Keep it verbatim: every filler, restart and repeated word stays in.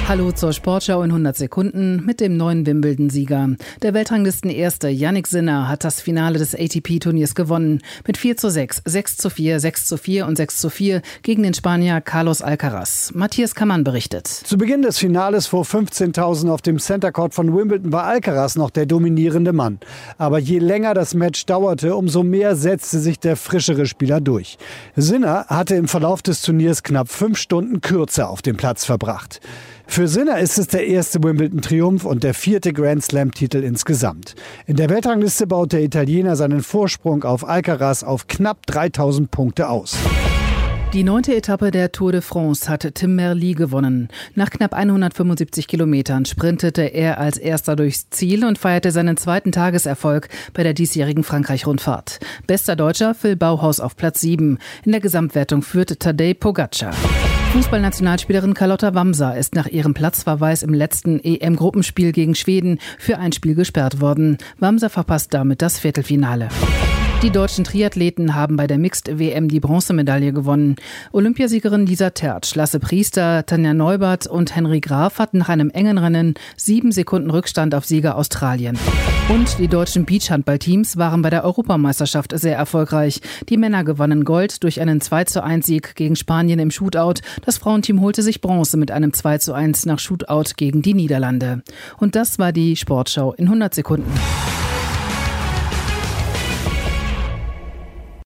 Hallo zur Sportschau in hundert Sekunden mit dem neuen Wimbledon-Sieger. Der Weltranglistenerste Jannik Sinner hat das Finale des A T P-Turniers gewonnen. Mit vier zu sechs, sechs zu vier, sechs zu vier und sechs zu vier gegen den Spanier Carlos Alcaraz. Matthias Kammann berichtet. Zu Beginn des Finales vor fünfzehntausend auf dem Center Court von Wimbledon war Alcaraz noch der dominierende Mann. Aber je länger das Match dauerte, umso mehr setzte sich der frischere Spieler durch. Sinner hatte im Verlauf des Turniers knapp fünf Stunden kürzer auf dem Platz verbracht. Für Sinner ist es der erste Wimbledon-Triumph und der vierte Grand-Slam-Titel insgesamt. In der Weltrangliste baut der Italiener seinen Vorsprung auf Alcaraz auf knapp dreitausend Punkte aus. Die neunte Etappe der Tour de France hat Tim Merlier gewonnen. Nach knapp hundertfünfundsiebzig Kilometern sprintete er als Erster durchs Ziel und feierte seinen zweiten Tageserfolg bei der diesjährigen Frankreich-Rundfahrt. Bester Deutscher Phil Bauhaus auf Platz sieben. In der Gesamtwertung führte Tadej Pogacar. Fußballnationalspielerin Carlotta Wamser ist nach ihrem Platzverweis im letzten E M-Gruppenspiel gegen Schweden für ein Spiel gesperrt worden. Wamser verpasst damit das Viertelfinale. Die deutschen Triathleten haben bei der Mixed-W M die Bronzemedaille gewonnen. Olympiasiegerin Lisa Tertsch, Lasse Priester, Tanja Neubert und Henry Graf hatten nach einem engen Rennen sieben Sekunden Rückstand auf Sieger Australien. Und die deutschen Beachhandballteams waren bei der Europameisterschaft sehr erfolgreich. Die Männer gewannen Gold durch einen zwei zu eins Sieg gegen Spanien im Shootout. Das Frauenteam holte sich Bronze mit einem zwei zu eins nach Shootout gegen die Niederlande. Und das war die Sportschau in hundert Sekunden.